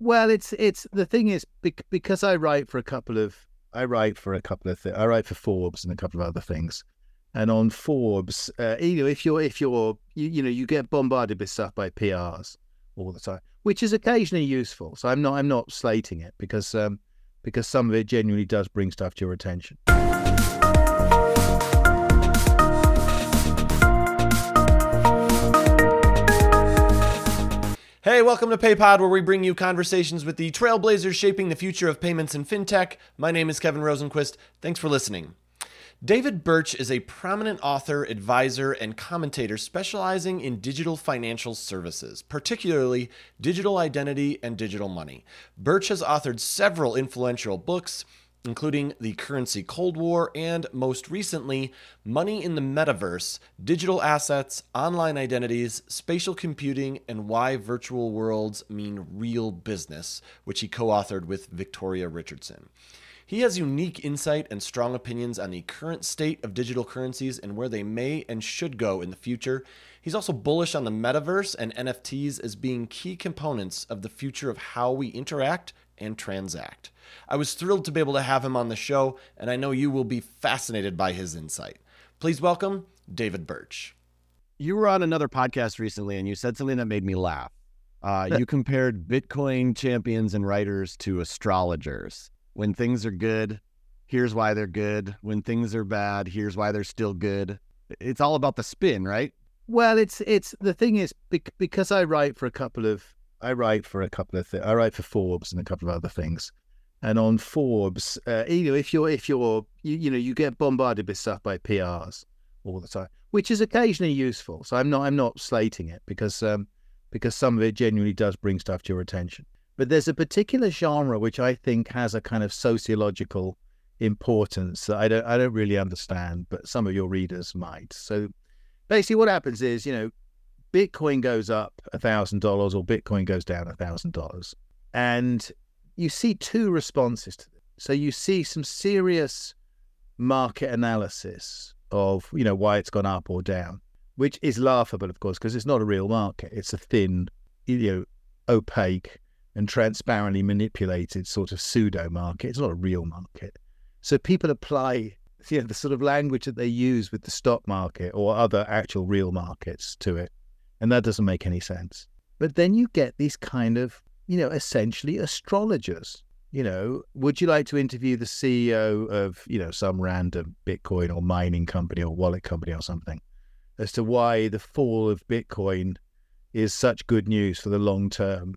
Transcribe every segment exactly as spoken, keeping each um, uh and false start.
Well, it's it's the thing is bec- because I write for a couple of I write for a couple of th- I write for Forbes and a couple of other things, and on Forbes, uh, you know, if you're if you're you, you know you get bombarded with stuff by P Rs all the time, which is occasionally useful. So I'm not I'm not slating it because um because some of it genuinely does bring stuff to your attention. Hey, welcome to PayPod, where we bring you conversations with the trailblazers shaping the future of payments and fintech. My name is Kevin Rosenquist. Thanks for listening. David Birch is a prominent author, advisor, and commentator specializing in digital financial services, particularly digital identity and digital money. Birch has authored several influential books, including The Currency Cold War and, most recently, Money in the Metaverse, Digital Assets, Online Identities, Spatial Computing, and Why Virtual Worlds Mean Real Business, which he co-authored with Victoria Richardson. He has unique insight and strong opinions on the current state of digital currencies and where they may and should go in the future. He's also bullish on the metaverse and N F Ts as being key components of the future of how we interact and transact. I was thrilled to be able to have him on the show, and I know you will be fascinated by his insight. Please welcome David Birch. You were on another podcast recently, and you said something that made me laugh. Uh, you compared Bitcoin champions and writers to astrologers. When things are good, here's why they're good. When things are bad, here's why they're still good. It's all about the spin, right? Well, it's it's the thing is bec- because I write for a couple of I write for a couple of th- I write for Forbes and a couple of other things, and on Forbes, uh, you know, if you're if you're you, you know you get bombarded with stuff by P Rs all the time, which is occasionally useful. So I'm not I'm not slating it because um because some of it genuinely does bring stuff to your attention. But there's a particular genre which I think has a kind of sociological importance that I don't I don't really understand, but some of your readers might. So basically what happens is, you know, Bitcoin goes up a thousand dollars or Bitcoin goes down a thousand dollars. And you see two responses to this. So you see some serious market analysis of, you know, why it's gone up or down, which is laughable, of course, because it's not a real market. It's a thin, you know, opaque and transparently manipulated sort of pseudo market. It's not a real market. So people apply, you know, the sort of language that they use with the stock market or other actual real markets to it. And that doesn't make any sense. But then you get these kind of, you know, essentially astrologers. You know, would you like to interview the C E O of, you know, some random Bitcoin or mining company or wallet company or something as to why the fall of Bitcoin is such good news for the long term?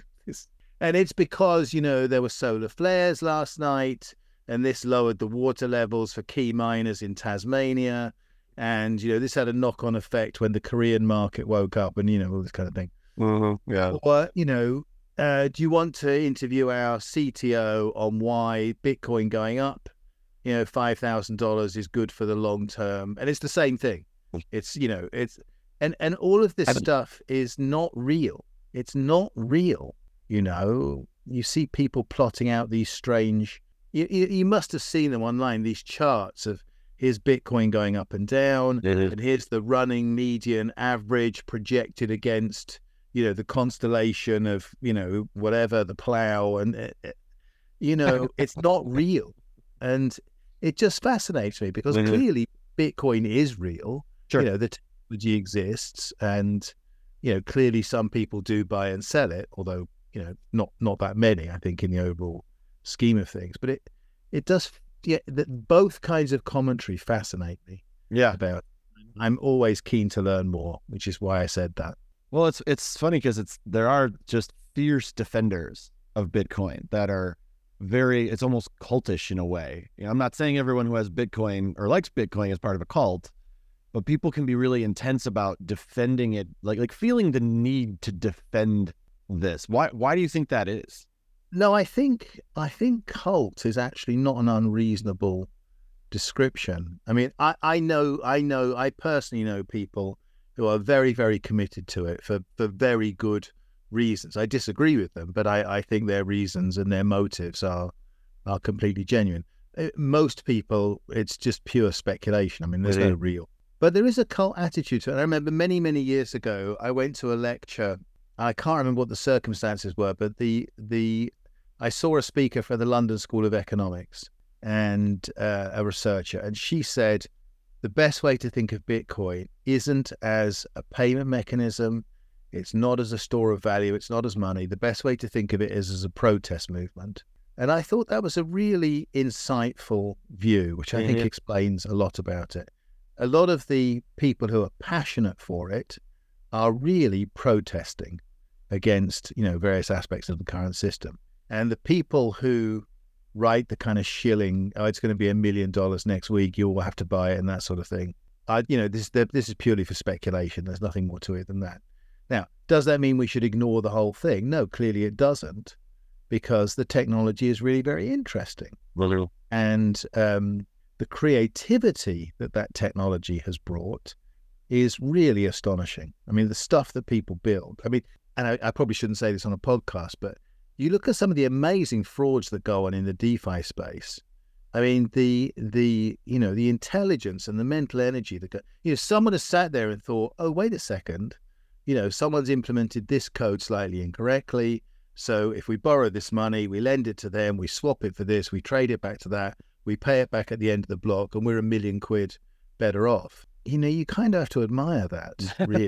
And it's because, you know, there were solar flares last night and this lowered the water levels for key miners in Tasmania. And, you know, this had a knock-on effect when the Korean market woke up and, you know, all this kind of thing. Mm-hmm. Yeah. Or, you know, uh, do you want to interview our C T O on why Bitcoin going up, you know, five thousand dollars is good for the long term? And it's the same thing. It's, you know, it's, and, and all of this stuff is not real. It's not real. You know, you see people plotting out these strange, you, you, you must have seen them online, these charts of here's Bitcoin going up and down, mm-hmm. and here's the running median average projected against, you know, the constellation of, you know, whatever, the plow. And, it, it, you know, it's not real. And it just fascinates me because mm-hmm. clearly Bitcoin is real. Sure. You know, the technology exists and, you know, clearly some people do buy and sell it, although, you know, not not that many, I think, in the overall scheme of things. But it it does, yeah, that both kinds of commentary fascinate me. Yeah. About, I'm always keen to learn more, which is why I said that. Well, it's it's funny because it's there are just fierce defenders of Bitcoin that are very, it's almost cultish in a way. You know, I'm not saying everyone who has Bitcoin or likes Bitcoin is part of a cult, but people can be really intense about defending it, like like feeling the need to defend this. Why why do you think that is? No, I think I think cult is actually not an unreasonable description. I mean, I, I know I know I personally know people who are very, very committed to it for, for very good reasons. I disagree with them, but I, I think their reasons and their motives are are completely genuine. Most people, it's just pure speculation. I mean, there's really? no real. But there is a cult attitude to it. I remember many, many years ago, I went to a lecture I can't remember what the circumstances were, but the the I saw a speaker for the London School of Economics and uh, a researcher, and she said the best way to think of Bitcoin isn't as a payment mechanism. It's not as a store of value. It's not as money. The best way to think of it is as a protest movement. And I thought that was a really insightful view, which I mm-hmm. think explains a lot about it. A lot of the people who are passionate for it are really protesting against, you know, various aspects of the current system. And the people who write the kind of shilling, oh, it's going to be a million dollars next week, you'll have to buy it and that sort of thing. I, you know, this this is purely for speculation. There's nothing more to it than that. Now, does that mean we should ignore the whole thing? No, clearly it doesn't, because the technology is really very interesting. Well, and um, the creativity that that technology has brought is really astonishing. I mean, the stuff that people build. I mean, and I, I probably shouldn't say this on a podcast, but you look at some of the amazing frauds that go on in the DeFi space. I mean, the the you know the intelligence and the mental energy that go, you know, someone has sat there and thought, oh, wait a second, you know, someone's implemented this code slightly incorrectly. So if we borrow this money, we lend it to them, we swap it for this, we trade it back to that, we pay it back at the end of the block, and we're a million quid better off. You know, you kind of have to admire that, really.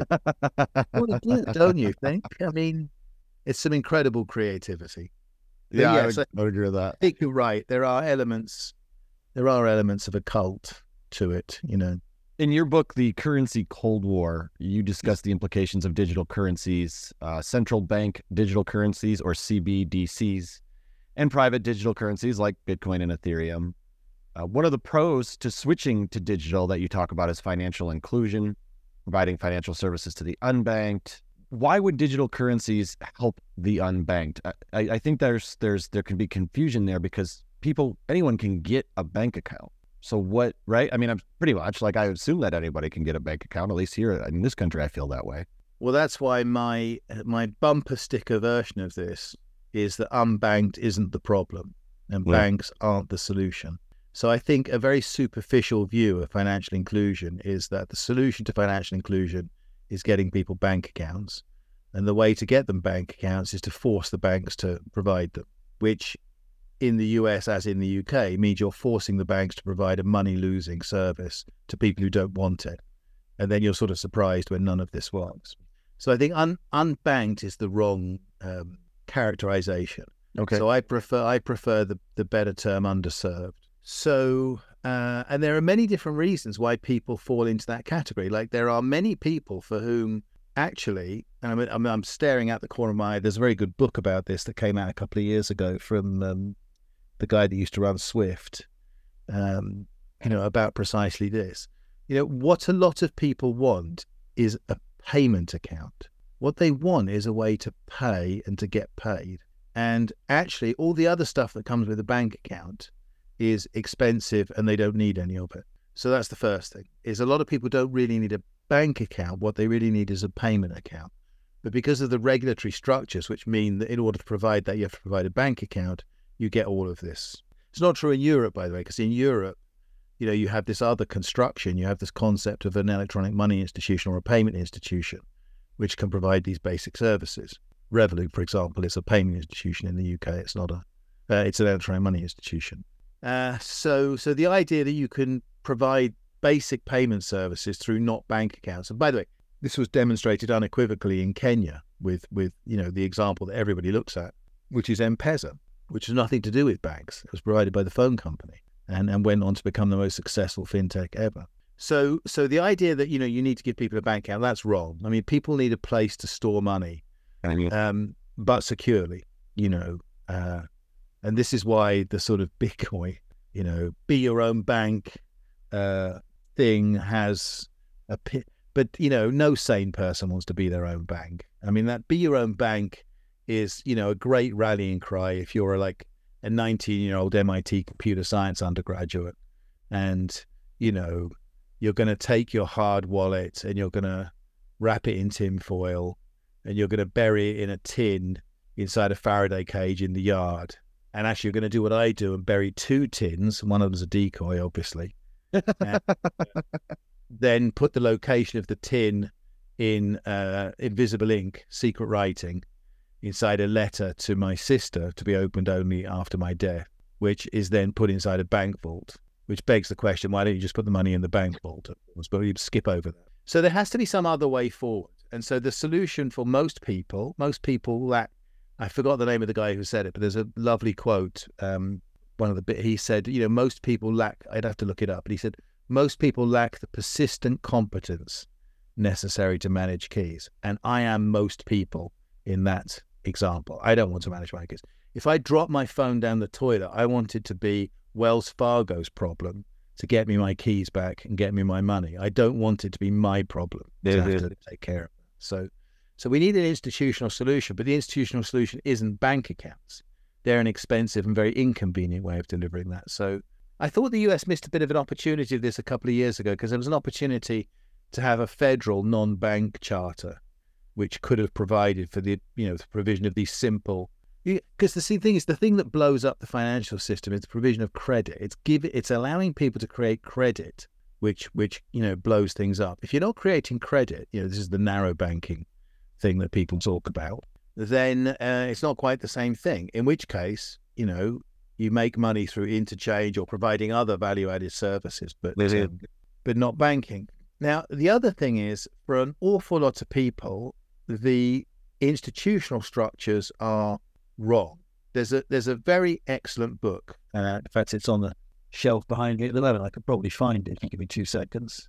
Well, don't you think? I mean, it's some incredible creativity. But yeah, yes, I would, I would agree with that. I think you're right. There are elements, there are elements of a cult to it, you know. In your book, The Currency Cold War, you discuss the implications of digital currencies, uh, central bank digital currencies, or C B D Cs, and private digital currencies like Bitcoin and Ethereum. Uh, one of the pros to switching to digital that you talk about is financial inclusion, providing financial services to the unbanked. Why would digital currencies help the unbanked? I, I think there's there's there can be confusion there because people, anyone can get a bank account. So what, right? I mean, I'm pretty much like, I assume that anybody can get a bank account, at least here in this country, I feel that way. Well, that's why my my bumper sticker version of this is that unbanked isn't the problem and yeah. banks aren't the solution. So I think a very superficial view of financial inclusion is that the solution to financial inclusion is getting people bank accounts. And the way to get them bank accounts is to force the banks to provide them, which in the U S as in the U K means you're forcing the banks to provide a money-losing service to people who don't want it. And then you're sort of surprised when none of this works. So I think un- unbanked is the wrong um, characterization. Okay. So I prefer I prefer the, the better term underserved. So, uh, and there are many different reasons why people fall into that category. Like there are many people for whom actually, and I'm, I'm, I'm staring out the corner of my eye, there's a very good book about this that came out a couple of years ago from um, the guy that used to run Swift, um, you know, about precisely this. You know, what a lot of people want is a payment account. What they want is a way to pay and to get paid. And actually, all the other stuff that comes with a bank account is expensive and they don't need any of it. So that's the first thing, is a lot of people don't really need a bank account. What they really need is a payment account. But because of the regulatory structures, which mean that in order to provide that, you have to provide a bank account, you get all of this. It's not true in Europe, by the way, because in Europe, you know, you have this other construction, you have this concept of an electronic money institution or a payment institution, which can provide these basic services. Revolut, for example, is a payment institution in the U K. It's not a, uh, it's an electronic money institution. Uh, so, so the idea that you can provide basic payment services through not bank accounts, and by the way, this was demonstrated unequivocally in Kenya with, with you know, the example that everybody looks at, which is M-Pesa, which has nothing to do with banks. It was provided by the phone company and, and went on to become the most successful fintech ever. So, so the idea that, you know, you need to give people a bank account, that's wrong. I mean, people need a place to store money, um, but securely, you know, uh, and this is why the sort of Bitcoin, you know, be your own bank uh, thing has a pit. But, you know, no sane person wants to be their own bank. I mean, that be your own bank is, you know, a great rallying cry if you're like a nineteen-year-old M I T computer science undergraduate and, you know, you're going to take your hard wallet and you're going to wrap it in tin foil and you're going to bury it in a tin inside a Faraday cage in the yard. And actually, you're going to do what I do and bury two tins. One of them's a decoy, obviously. And, uh, then put the location of the tin in uh, invisible ink, secret writing, inside a letter to my sister to be opened only after my death, which is then put inside a bank vault, which begs the question, why don't you just put the money in the bank vault? But you skip over that. So there has to be some other way forward. And so the solution for most people, most people lack, I forgot the name of the guy who said it, but there's a lovely quote. Um, one of the bit he said, you know, most people lack, I'd have to look it up, but he said, most people lack the persistent competence necessary to manage keys. And I am most people in that example. I don't want to manage my keys. If I drop my phone down the toilet, I want it to be Wells Fargo's problem to get me my keys back and get me my money. I don't want it to be my problem to Yeah, have yeah. to take care of it. So, so we need an institutional solution, but the institutional solution isn't bank accounts. They're an expensive and very inconvenient way of delivering that. So I thought the U S missed a bit of an opportunity of this a couple of years ago, because there was an opportunity to have a federal non-bank charter, which could have provided for the, you know, the provision of these simple, because the thing is, the thing that blows up the financial system is the provision of credit. It's give it's allowing people to create credit, which which you know blows things up. If you're not creating credit, you know, this is the narrow banking thing that people talk about, then uh, it's not quite the same thing. In which case, you know, you make money through interchange or providing other value-added services, but um, but not banking. Now, the other thing is, for an awful lot of people, the institutional structures are wrong. There's a there's a very excellent book. Uh, in fact, it's on the shelf behind me at the moment. I could probably find it if you give me two seconds.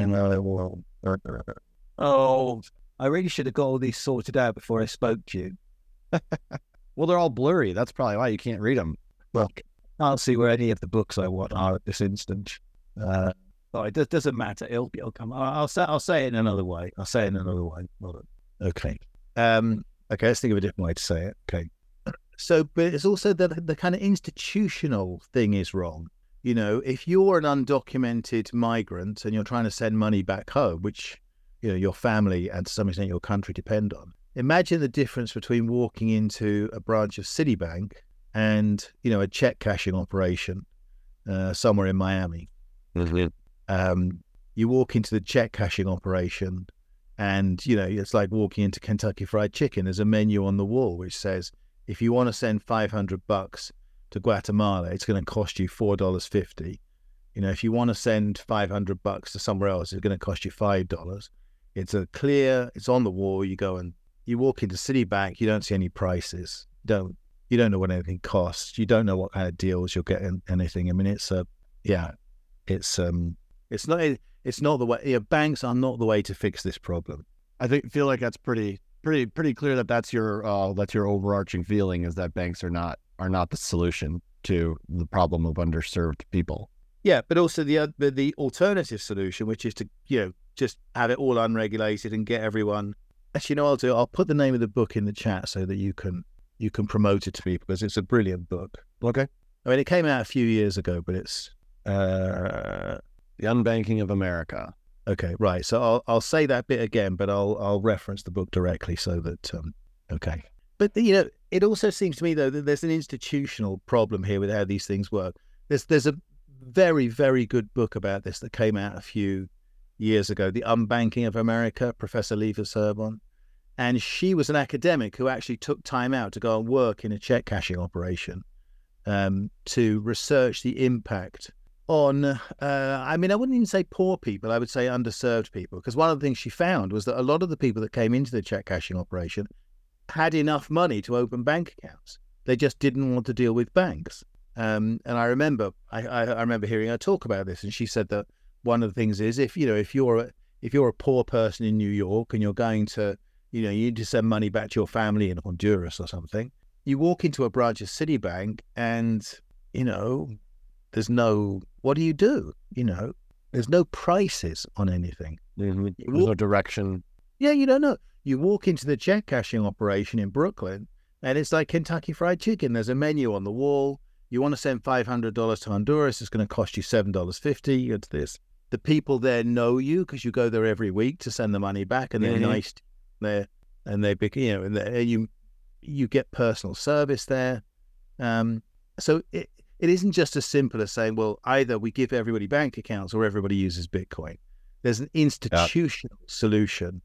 Oh, I really should have got all these sorted out before I spoke to you. Well, they're all blurry. That's probably why you can't read them. Well, I can't see where any of the books I want are at this instant. Uh, but it does, doesn't matter. It'll, it'll come. I'll, I'll say I'll say it in another way. I'll say it in another way. Okay. Um, okay, let's think of a different way to say it. Okay. So, but it's also the the kind of institutional thing is wrong. You know, if you're an undocumented migrant and you're trying to send money back home, which, you know, your family and to some extent your country depend on, imagine the difference between walking into a branch of Citibank and, you know, a check cashing operation uh, somewhere in Miami. Mm-hmm. Um, you walk into the check cashing operation and, you know, it's like walking into Kentucky Fried Chicken. There's a menu on the wall which says, if you want to send five hundred bucks to Guatemala, it's going to cost you four dollars fifty. You know, if you want to send five hundred bucks to somewhere else, it's going to cost you five dollars. It's a clear, it's on the wall. You go and you walk into Citibank, you don't see any prices. Don't, you don't know what anything costs. You don't know what kind of deals you'll get in anything. I mean, it's a, yeah, it's, um, it's not, it's not the way, you know, banks are not the way to fix this problem. I think feel like that's pretty pretty pretty clear that that's your uh, that's your overarching feeling, is that banks are not are not the solution to the problem of underserved people. Yeah, but also the uh, the, the alternative solution, which is to, you know, just have it all unregulated and get everyone. Actually, you know, I'll do. I'll put the name of the book in the chat so that you can you can promote it to people, because it's a brilliant book. Okay. I mean, it came out a few years ago, but it's Uh, The Unbanking of America. okay. Right. So I'll I'll say that bit again, but I'll I'll reference the book directly so that um okay. But you know, it also seems to me though that there's an institutional problem here with how these things work. There's there's a very very good book about this that came out a few years ago, The Unbanking of America, Professor Leva Serbon, and she was an academic who actually took time out to go and work in a check cashing operation um, to research the impact on, uh, I mean, I wouldn't even say poor people, I would say underserved people, because one of the things she found was that a lot of the people that came into the check cashing operation had enough money to open bank accounts. They just didn't want to deal with banks. Um, and I remember, I, I, I remember hearing her talk about this, and she said that one of the things is, if you know, if you're a, if you're a poor person in New York and you're going to, you know, you need to send money back to your family in Honduras or something, you walk into a branch of Citibank and, you know, there's no, what do you do? You know, there's no prices on anything. Mm-hmm. There's no direction. Yeah, you don't know. You walk into the check cashing operation in Brooklyn and it's like Kentucky Fried Chicken. There's a menu on the wall. You want to send five hundred dollars to Honduras, it's going to cost you seven dollars fifty. It's this. The people there know you because you go there every week to send the money back, and they're mm-hmm. nice there, and they, you know, and, and you you get personal service there. Um, so it it isn't just as simple as saying, well, either we give everybody bank accounts or everybody uses Bitcoin. There's an institutional yeah. solution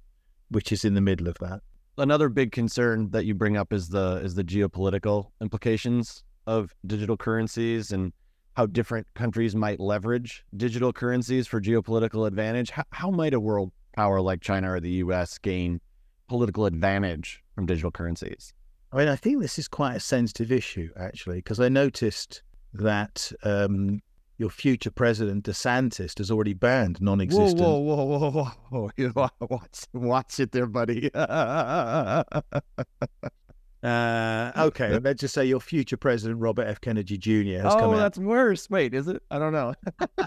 which is in the middle of that. Another big concern that you bring up is the is the geopolitical implications of digital currencies and how different countries might leverage digital currencies for geopolitical advantage. How, how might a world power like China or the U S gain political advantage from digital currencies? I mean, I think this is quite a sensitive issue, actually, because I noticed that um, your future president, DeSantis, has already banned non-existent. Whoa, whoa, whoa, whoa, whoa, whoa. watch, watch it there, buddy. Uh, okay, let's just say your future president, Robert F. Kennedy Junior has oh, come out. that's worse. Wait, is it? I don't know.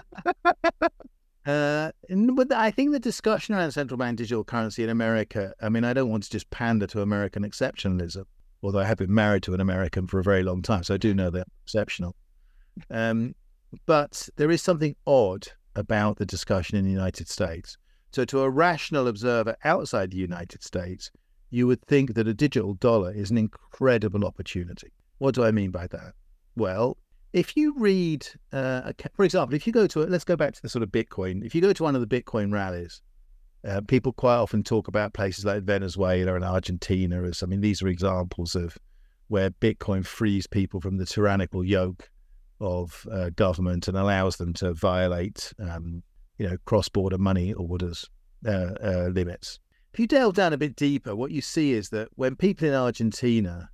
uh, and- but I think the discussion around central bank digital currency in America, I mean, I don't want to just pander to American exceptionalism, although I have been married to an American for a very long time, so I do know they're exceptional. Um, but there is something odd about the discussion in the United States. So to a rational observer outside the United States, you would think that a digital dollar is an incredible opportunity. What do I mean by that? Well, if you read, uh, a, for example, if you go to, let's go back to the sort of Bitcoin. If you go to one of the Bitcoin rallies, uh, people quite often talk about places like Venezuela and Argentina as, I mean, these are examples of where Bitcoin frees people from the tyrannical yoke of uh, government and allows them to violate, um, you know, cross-border money orders uh, uh, limits. If you delve down a bit deeper, what you see is that when people in Argentina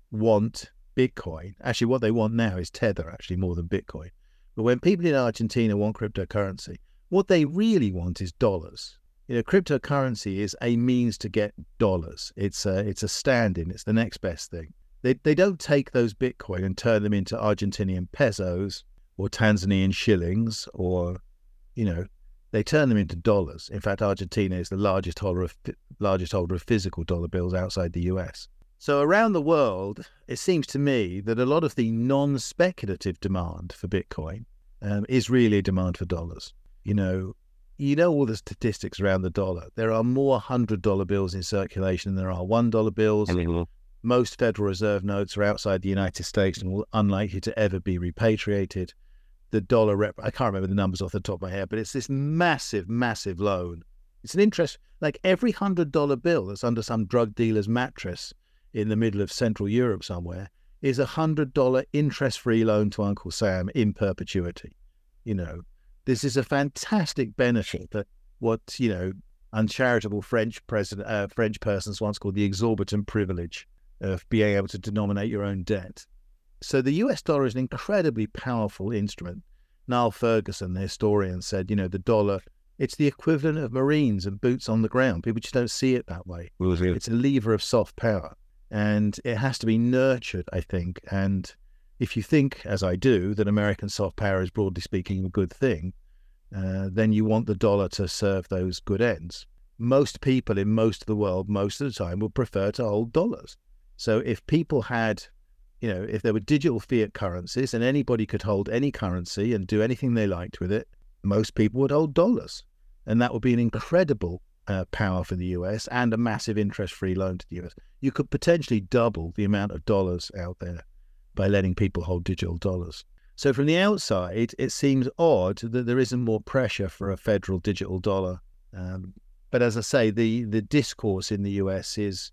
want Bitcoin, actually what they want now is Tether, actually more than Bitcoin. But when people in Argentina want cryptocurrency, what they really want is dollars. You know, cryptocurrency is a means to get dollars. It's a, it's a stand-in. It's the next best thing. They they don't take those Bitcoin and turn them into Argentinian pesos or Tanzanian shillings or, you know, they turn them into dollars. In fact, Argentina is the largest holder of largest holder of physical dollar bills outside the U S. So around the world, it seems to me that a lot of the non-speculative demand for Bitcoin um, is really a demand for dollars. You know, you know all the statistics around the dollar. There are more one hundred dollar bills in circulation than there are one dollar bills. Mm-hmm. Most Federal Reserve notes are outside the United States and will unlikely to ever be repatriated. The dollar, rep- I can't remember the numbers off the top of my head, but it's this massive, massive loan. It's an interest, like every one hundred dollar bill that's under some drug dealer's mattress in the middle of Central Europe somewhere is a one hundred dollar interest-free loan to Uncle Sam in perpetuity. You know, this is a fantastic benefit that what, you know, uncharitable French president, uh, French persons once called the exorbitant privilege of being able to denominate your own debt. So the U S dollar is an incredibly powerful instrument. Niall Ferguson, the historian, said, you know, the dollar, it's the equivalent of Marines and boots on the ground. People just don't see it that way. It's a lever of soft power, and it has to be nurtured, I think. And if you think, as I do, that American soft power is, broadly speaking, a good thing, uh, then you want the dollar to serve those good ends. Most people in most of the world, most of the time, would prefer to hold dollars. So if people had, you know, if there were digital fiat currencies and anybody could hold any currency and do anything they liked with it, most people would hold dollars. And that would be an incredible uh, power for the U S and a massive interest-free loan to the U S. You could potentially double the amount of dollars out there by letting people hold digital dollars. So from the outside, it seems odd that there isn't more pressure for a federal digital dollar. Um, but as I say, the, the discourse in the U S is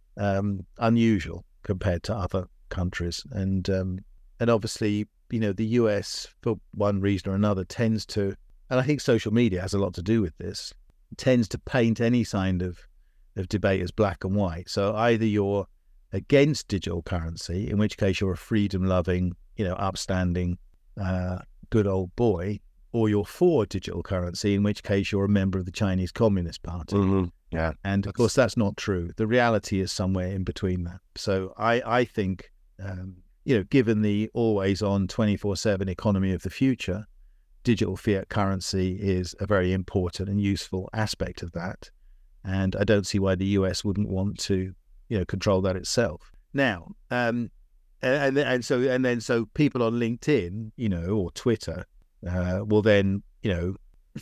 um, unusual compared to other countries. And um, and obviously, you know, the U S, for one reason or another, tends to, and I think social media has a lot to do with this, tends to paint any kind of, of debate as black and white. So either you're against digital currency, in which case you're a freedom-loving, you know, upstanding, uh, good old boy, or you're for digital currency, in which case you're a member of the Chinese Communist Party. Mm-hmm. Yeah. And of course, that's not true. The reality is somewhere in between that. So I, I think, um, you know, given the always-on twenty-four seven economy of the future, digital fiat currency is a very important and useful aspect of that. And I don't see why the U S wouldn't want to, you know, control that itself. Now, um, and and so and then so people on LinkedIn, you know, or Twitter, uh, will then, you know,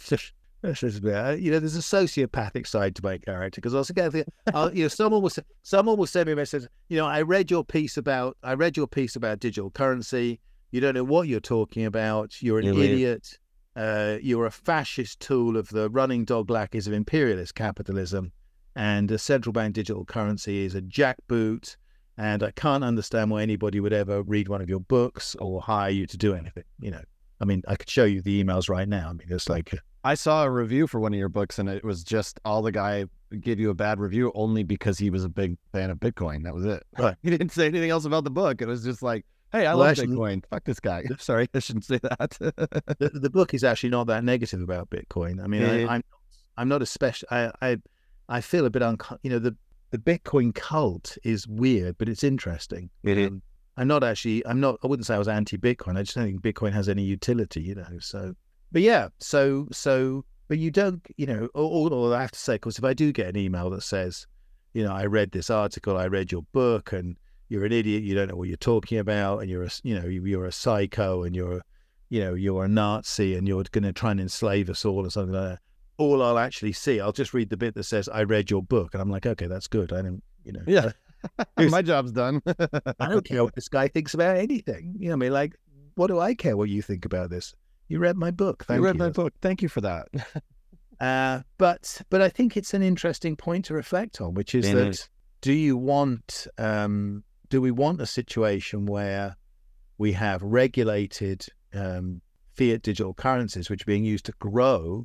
you know, there's a sociopathic side to my character, because I was going, you know, someone will someone will send me a message. You know, I read your piece about I read your piece about digital currency. You don't know what you're talking about. You're an Yeah, idiot. Uh, you're a fascist tool of the running dog lackeys of imperialist capitalism. and a central bank digital currency is a jackboot, and I can't understand why anybody would ever read one of your books or hire you to do anything. You know, I mean, I could show you the emails right now. I mean, it's like I saw a review for one of your books, and it was just all the guy gave you a bad review only because he was a big fan of Bitcoin. That was it. Right. He didn't say anything else about the book. It was just like, hey, I Well, love actually- Bitcoin. Fuck this guy. Sorry, I shouldn't say that. the, the book is actually not that negative about Bitcoin. I mean, Yeah. I, I'm I'm not a special. I, I I feel a bit uncomfortable. You know, the the Bitcoin cult is weird, but it's interesting. Um, I'm not actually. I'm not. I wouldn't say I was anti-Bitcoin. I just don't think Bitcoin has any utility. You know. So, but yeah. So so. But you don't. You know. All, all I have to say, of course, if I do get an email that says, you know, I read this article, I read your book, and you're an idiot, you don't know what you're talking about, and you're a, you know, you're a psycho, and you're, you know, you're a Nazi, and you're going to try and enslave us all, or something like that. All I'll actually see, I'll just read the bit that says, I read your book, and I'm like, okay, that's good. I don't, you know, Yeah. My job's done. I don't care what this guy thinks about anything. You know, what I mean, like, what do I care what you think about this? You read my book. Thank You you. read my book. Thank you for that. Uh, but but I think it's an interesting point to reflect on, which is It that is. do you want um, do we want a situation where we have regulated um, fiat digital currencies which are being used to grow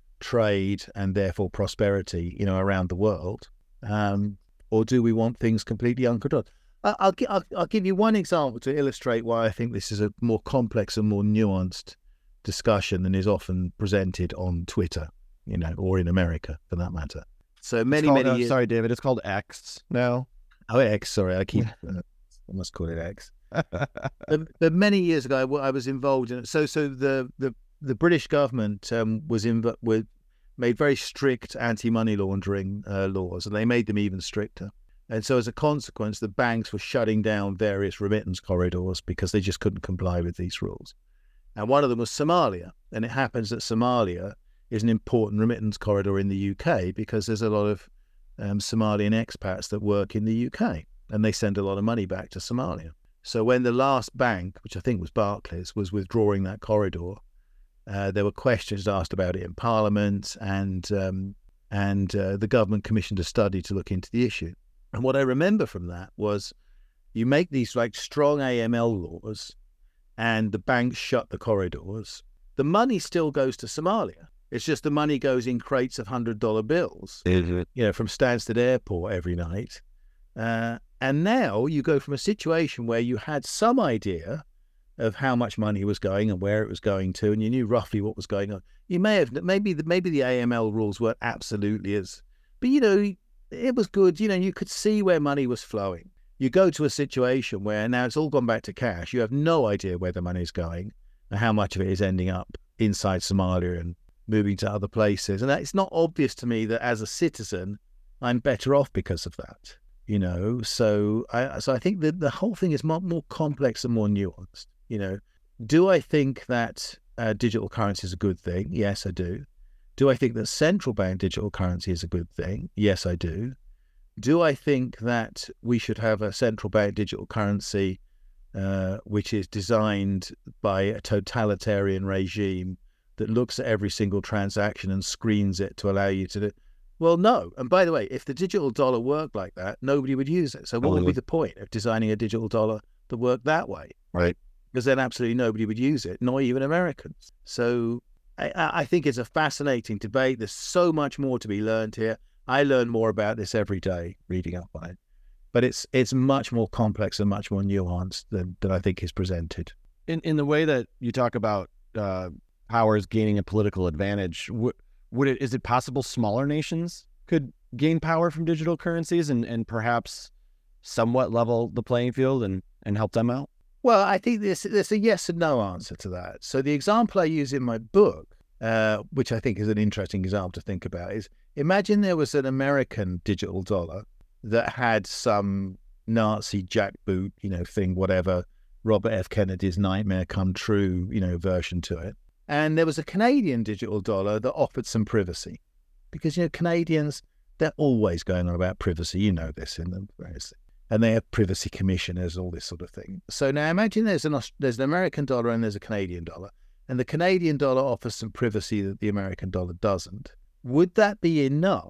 trade and therefore prosperity, you know, around the world, um, or do we want things completely uncontrolled? I- I'll, gi- I'll I'll give you one example to illustrate why I think this is a more complex and more nuanced discussion than is often presented on Twitter, you know, or in America for that matter. So It's many, called- many uh, years. Sorry, David. It's called X now. Oh, X. Sorry, I keep. uh, I must call it X. but, but many years ago, I, w- I was involved in. So, so the the, the British government um, was in with made very strict anti-money laundering uh, laws, and they made them even stricter. And so, as a consequence, the banks were shutting down various remittance corridors because they just couldn't comply with these rules. And one of them was Somalia, and it happens that Somalia is an important remittance corridor in the U K because there's a lot of um, Somalian expats that work in the U K, and they send a lot of money back to Somalia. So when the last bank, which I think was Barclays, was withdrawing that corridor, uh, there were questions asked about it in Parliament, and um, and uh, the government commissioned a study to look into the issue. And what I remember from that was you make these like strong A M L laws, and the banks shut the corridors. The money still goes to Somalia. It's just the money goes in crates of hundred dollar bills, you know, from Stansted Airport every night. Uh, and now you go from a situation where you had some idea of how much money was going and where it was going to, and you knew roughly what was going on. You may have maybe the maybe the A M L rules weren't absolutely as, but you know, it was good. You know, you could see where money was flowing. You go to a situation where now it's all gone back to cash. You have no idea where the money's going and how much of it is ending up inside Somalia and moving to other places. And that, it's not obvious to me that as a citizen, I'm better off because of that. You know, so I so I think that the whole thing is more, more complex and more nuanced. You know, do I think that uh, digital currency is a good thing? Yes, I do. Do I think that central bank digital currency is a good thing? Yes, I do. Do I think that we should have a central bank digital currency uh, which is designed by a totalitarian regime that looks at every single transaction and screens it to allow you to do? Well, no. And by the way, if the digital dollar worked like that, nobody would use it. So what would be the point of designing a digital dollar that worked that way? Right. Because then absolutely nobody would use it, not even Americans. So I, I think it's a fascinating debate. There's so much more to be learned here. I learn more about this every day reading up on it. But it's it's much more complex and much more nuanced than, than I think is presented. In in the way that you talk about uh, powers gaining a political advantage, w- would it is it possible smaller nations could gain power from digital currencies and, and perhaps somewhat level the playing field and, and help them out? Well, I think there's, there's a yes and no answer to that. So the example I use in my book, uh, which I think is an interesting example to think about, is imagine there was an American digital dollar that had some Nazi jackboot, you know, thing, whatever, Robert F. Kennedy's nightmare come true, you know, version to it. And there was a Canadian digital dollar that offered some privacy. Because, you know, Canadians, they're always going on about privacy. You know this in them. And they have privacy commissioners, all this sort of thing. So now imagine there's an there's an American dollar and there's a Canadian dollar. And the Canadian dollar offers some privacy that the American dollar doesn't. Would that be enough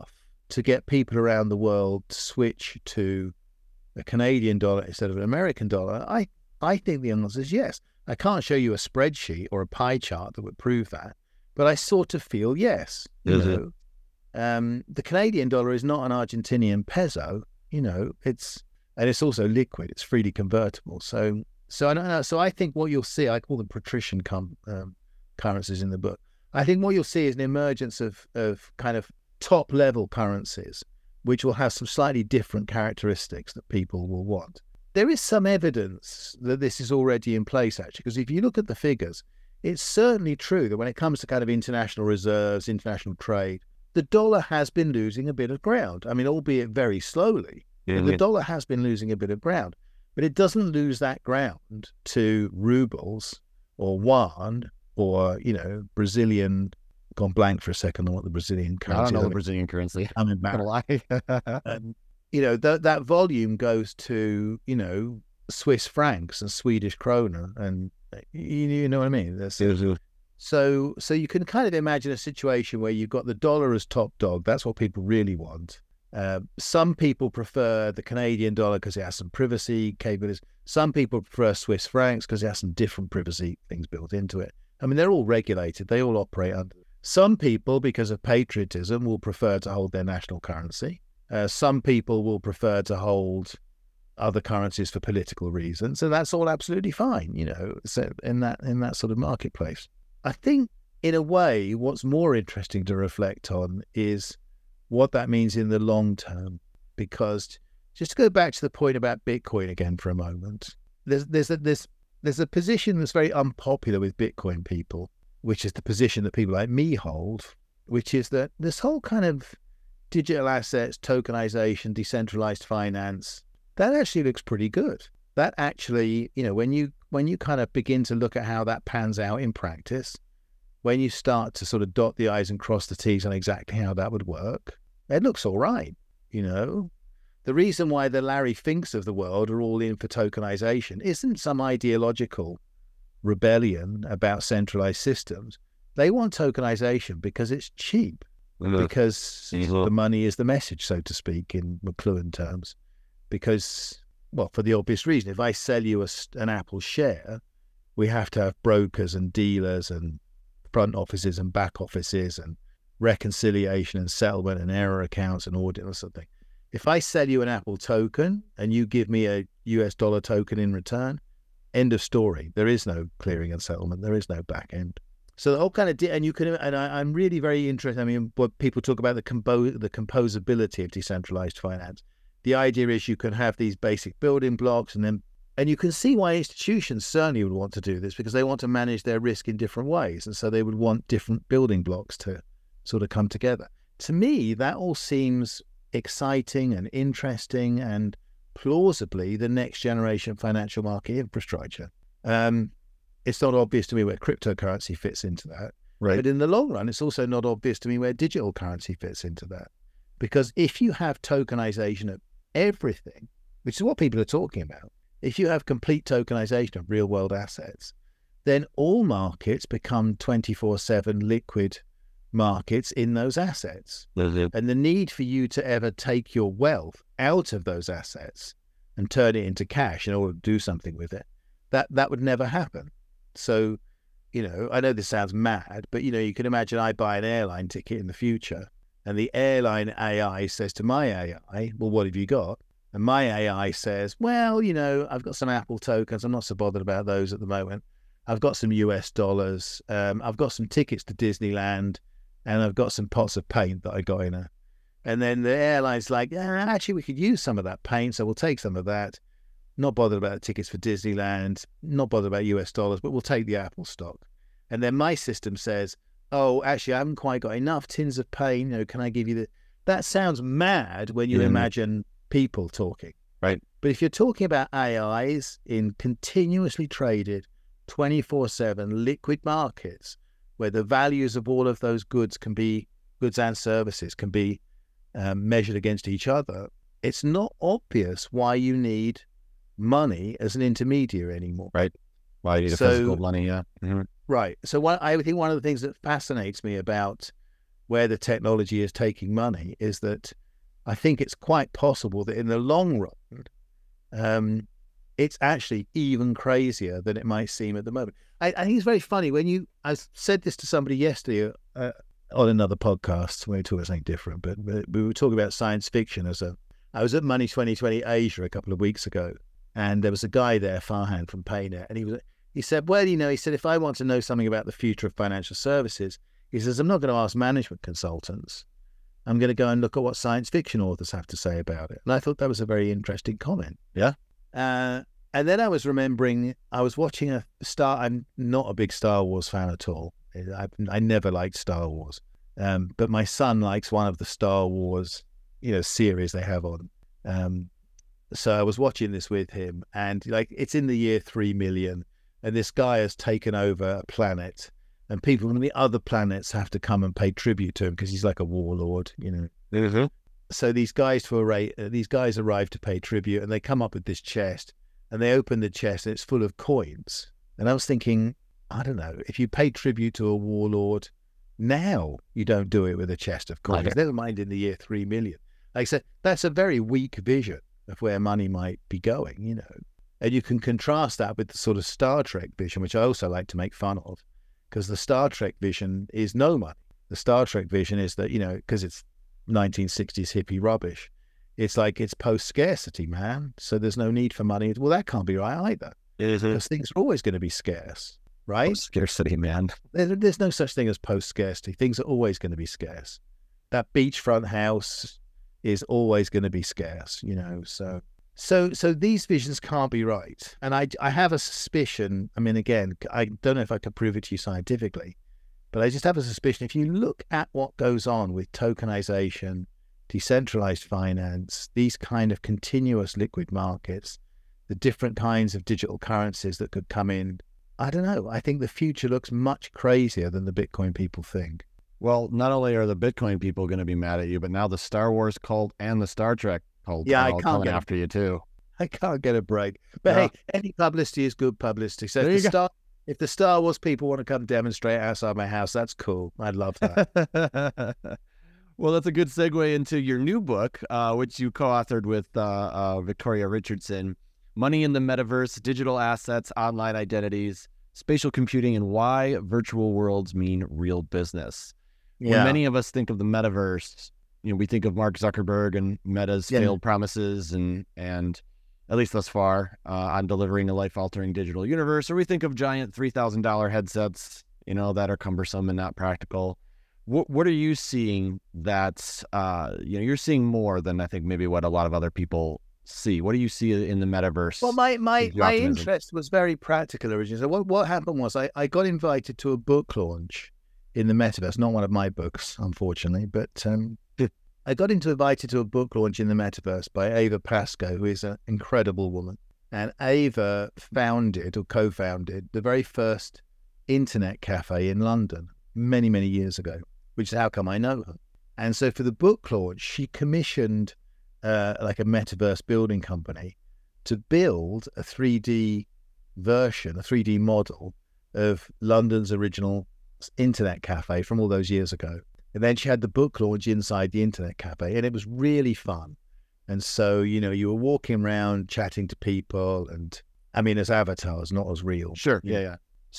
to get people around the world to switch to a Canadian dollar instead of an American dollar? I, I think the answer is yes. I can't show you a spreadsheet or a pie chart that would prove that, but I sort of feel yes. You Is it? know, um, the Canadian dollar is not an Argentinian peso. You know, it's and it's also liquid. It's freely convertible. So, so I don't know. So I think what you'll see, I call them patrician com, um, currencies in the book. I think what you'll see is an emergence of of kind of top level currencies, which will have some slightly different characteristics that people will want. There is some evidence that this is already in place, actually, because if you look at the figures, it's certainly true that when it comes to kind of international reserves, international trade, the dollar has been losing a bit of ground. I mean, albeit very slowly, Yeah, but the yeah. dollar has been losing a bit of ground. But it doesn't lose that ground to rubles or yuan or, you know, Brazilian, gone blank for a second on what the Brazilian I don't currency know is. the Brazilian currency. I'm Not gonna embarrassed. lie. Um, you know, that that volume goes to, you know, Swiss francs and Swedish krona, and you, you know what I mean? There's, so so you can kind of imagine a situation where you've got the dollar as top dog. That's what people really want. Uh, some people prefer the Canadian dollar because it has some privacy capabilities. Some people prefer Swiss francs because it has some different privacy things built into it. I mean, they're all regulated. They all operate under. Some people, because of patriotism, will prefer to hold their national currency. Uh, some people will prefer to hold other currencies for political reasons, and that's all absolutely fine, you know, so in that in that sort of marketplace. I think, in a way, what's more interesting to reflect on is what that means in the long term. Because just to go back to the point about Bitcoin again for a moment, there's there's a, there's there's a position that's very unpopular with Bitcoin people, which is the position that people like me hold, which is that this whole kind of digital assets, tokenization, decentralized finance, that actually looks pretty good. That actually, you know, when you when you kind of begin to look at how that pans out in practice, when you start to sort of dot the I's and cross the T's on exactly how that would work, it looks all right, you know. The reason why the Larry Finks of the world are all in for tokenization isn't some ideological rebellion about centralized systems. They want tokenization because it's cheap, because the money is the message, so to speak, in McLuhan terms. Because, well, for the obvious reason, if I sell you a, an Apple share, we have to have brokers and dealers and front offices and back offices and reconciliation and settlement and error accounts and audit or something. If I sell you an Apple token and you give me a U S dollar token in return, end of story. There is no clearing and settlement. There is no back end. So the whole kind of, de- and you can, and I, I'm really very interested. I mean, what people talk about the compo- the composability of decentralized finance. The idea is you can have these basic building blocks, and then, and you can see why institutions certainly would want to do this, because they want to manage their risk in different ways, and so they would want different building blocks to sort of come together. To me, that all seems exciting and interesting, and plausibly the next generation financial market infrastructure. Um, it's not obvious to me where cryptocurrency fits into that. Right. But in the long run, it's also not obvious to me where digital currency fits into that. Because if you have tokenization of everything, which is what people are talking about, if you have complete tokenization of real world assets, then all markets become twenty-four seven liquid markets in those assets. And the need for you to ever take your wealth out of those assets and turn it into cash in order to do something with it, that, that would never happen. So, you know, I know this sounds mad, but, you know, you can imagine I buy an airline ticket in the future, and the airline A I says to my A I, well, what have you got? And my A I says, well, you know, I've got some Apple tokens. I'm not so bothered about those at the moment. I've got some U S dollars. Um, I've got some tickets to Disneyland, and I've got some pots of paint that I got in a. And then the airline's like, ah, actually, we could use some of that paint, so we'll take some of that. Not bothered about the tickets for Disneyland, not bothered about U S dollars, but we'll take the Apple stock. And then my system says, oh, actually, I haven't quite got enough tins of paint. You know, can I give you the... That sounds mad when you Yeah. imagine people talking. Right. But if you're talking about A Is in continuously traded twenty-four seven liquid markets, where the values of all of those goods can be, goods and services can be um, measured against each other, it's not obvious why you need money as an intermediary anymore. Right. Why you need a So- physical money? Yeah. Mhm. Right. So what, I think one of the things that fascinates me about where the technology is taking money is that I think it's quite possible that in the long run, um, it's actually even crazier than it might seem at the moment. I, I think it's very funny when you, I said this to somebody yesterday uh, on another podcast, we were talking about something different, but, but we were talking about science fiction as a, I was at Money twenty twenty Asia a couple of weeks ago, and there was a guy there, Farhan from PayNet, and he was, he said, well, you know, he said, if I want to know something about the future of financial services, he says, I'm not going to ask management consultants. I'm going to go and look at what science fiction authors have to say about it. And I thought that was a very interesting comment. Yeah. Uh, and then I was remembering, I was watching a Star, I'm not a big Star Wars fan at all. I, I never liked Star Wars. Um, but my son likes one of the Star Wars, you know, series they have on. Um, so I was watching this with him, and like, it's in the year three million, and this guy has taken over a planet, and people from the other planets have to come and pay tribute to him because he's like a warlord, you know. Mm-hmm. So these guys for a uh, these guys arrive to pay tribute, and they come up with this chest, and they open the chest, and it's full of coins. And I was thinking, I don't know, if you pay tribute to a warlord now, you don't do it with a chest of coins. Never mind in the year three million. Like I said, that's a very weak vision of where money might be going, you know. And you can contrast that with the sort of Star Trek vision, which I also like to make fun of, because the Star Trek vision is no money. The Star Trek vision is that, you know, because it's nineteen sixties hippie rubbish, it's like it's post-scarcity, man. So there's no need for money. Well, that can't be right either, because things are always going to be scarce, right? Post-scarcity, man. There, there's no such thing as post-scarcity. Things are always going to be scarce. That beachfront house is always going to be scarce, you know. So, so, so these visions can't be right. And I, I have a suspicion. I mean, again, I don't know if I could prove it to you scientifically, but I just have a suspicion. If you look at what goes on with tokenization, decentralized finance, these kind of continuous liquid markets, the different kinds of digital currencies that could come in, I don't know. I think the future looks much crazier than the Bitcoin people think. Well, not only are the Bitcoin people going to be mad at you, but now the Star Wars cult and the Star Trek cult Yeah, are I all can't coming get a- after you too. I can't get a break. But Yeah. hey, any publicity is good publicity. So There if you the, go. Star, if the Star Wars people want to come demonstrate outside my house, that's cool. I'd love that. Well, that's a good segue into your new book, uh, which you co-authored with uh, uh, Victoria Richardson, Money in the Metaverse, Digital Assets, Online Identities, Spatial Computing, and Why Virtual Worlds Mean Real Business. When many of us think of the metaverse, you know, we think of Mark Zuckerberg and Meta's Yeah. failed promises and, and at least thus far, uh, on delivering a life-altering digital universe, or we think of giant three thousand dollars headsets, you know, that are cumbersome and not practical. What what are you seeing that's, uh, you know, you're seeing more than I think maybe what a lot of other people see. What do you see in the metaverse? Well, my my, Your my optimism. interest was very practical originally. So what, what happened was I, I got invited to a book launch in the metaverse, not one of my books, unfortunately, but um, I got into invited to a book launch in the metaverse by Ava Pascoe, who is an incredible woman. And Ava founded or co-founded the very first internet cafe in London many, many years ago, which is how come I know her. And so for the book launch, she commissioned uh, like a metaverse building company to build a three D version, a three D model of London's original internet cafe from all those years ago. And then she had the book launch inside the internet cafe, and it was really fun. And so, you know, you were walking around chatting to people, and I mean, as avatars, not as real. Sure. Yeah. Yeah,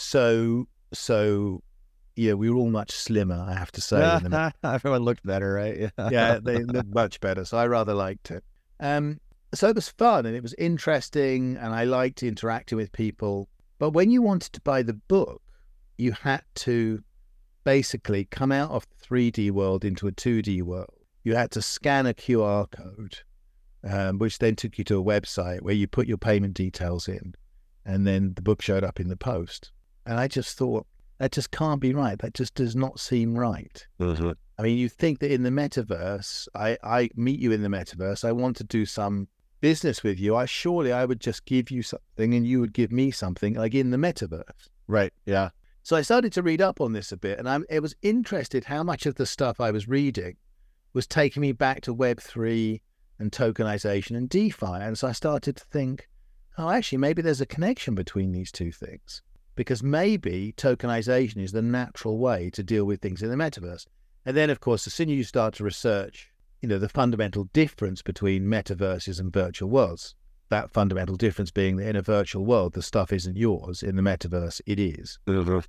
So, so, yeah, we were all much slimmer, I have to say. in the yeah. Everyone looked better, right? Yeah. yeah, they look much better. So I rather liked it. Um, so it was fun and it was interesting, and I liked interacting with people. But when you wanted to buy the book, you had to basically come out of the three D world into a two D world. You had to scan a Q R code, um, which then took you to a website where you put your payment details in, and then the book showed up in the post. And I just thought, that just can't be right. That just does not seem right. I mean, you think that in the metaverse, I, I meet you in the metaverse, I want to do some business with you. I surely I would just give you something and you would give me something, like in the metaverse. Right. Yeah. So I started to read up on this a bit, and I it was interested how much of the stuff I was reading was taking me back to Web three and tokenization and DeFi. And so I started to think, oh, actually, maybe there's a connection between these two things, because maybe tokenization is the natural way to deal with things in the metaverse. And then, of course, as soon as you start to research, you know, the fundamental difference between metaverses and virtual worlds, that fundamental difference being that in a virtual world, the stuff isn't yours. In the metaverse, it is.